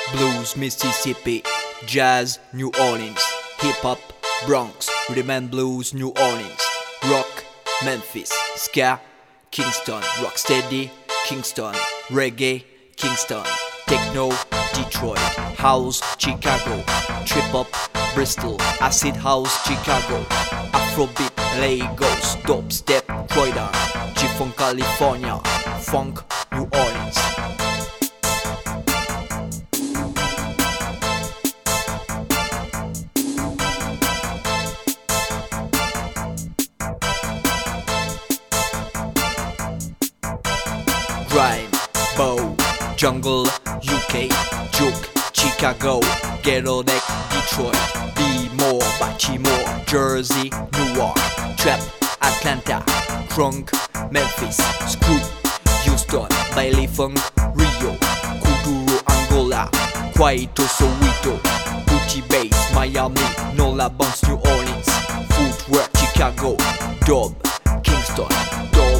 Blues, Mississippi, jazz, New Orleans, hip-hop, Bronx, rhythm and blues, New Orleans, rock, Memphis, ska, Kingston, rocksteady, Kingston, reggae, Kingston, techno, Detroit, house, Chicago, trip-hop, Bristol, acid house, Chicago, Afrobeat, Lagos, dubstep, Croydon, G-funk, California, funk, New Orleans. Grime, bow, jungle, UK, juke, Chicago, ghetto neck, Detroit, B-more, Baltimore, Jersey, Newark, trap, Atlanta, crunk, Memphis, screw, Houston, Bailey funk, Rio, Kuduro, Angola, Kwaito, Soweto, Booty Bass, Miami, Nola Bounce, New Orleans, footwork, Chicago, dub, Kingston, dub.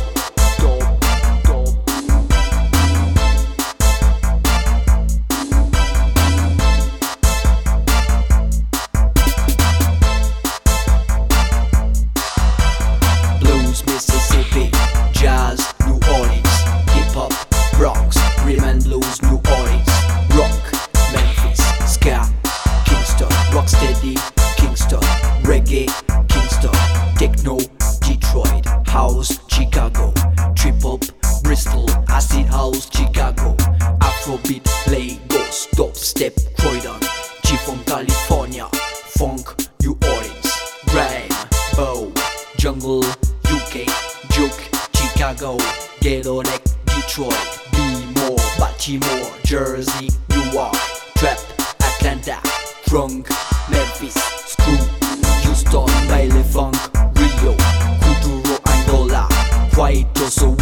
Mississippi, jazz, New Orleans, hip-hop, Bronx, rhythm and blues, New Orleans, rock, Memphis, ska, Kingston, rocksteady, Kingston, reggae, Kingston, techno, Detroit, house, Chicago, trip-hop, Bristol, acid house, Chicago, Afrobeat, Lagos, dubstep, Croydon, G-funk, California, funk, New Orleans, grime, bow, jungle, UK, juke, Chicago, ghetto neck, Detroit, B-more, Baltimore, Jersey, Newark, trap, Atlanta, crunk, Memphis, screw, Houston, Bailey funk, Rio, Kuduro, Angola, Kwaito,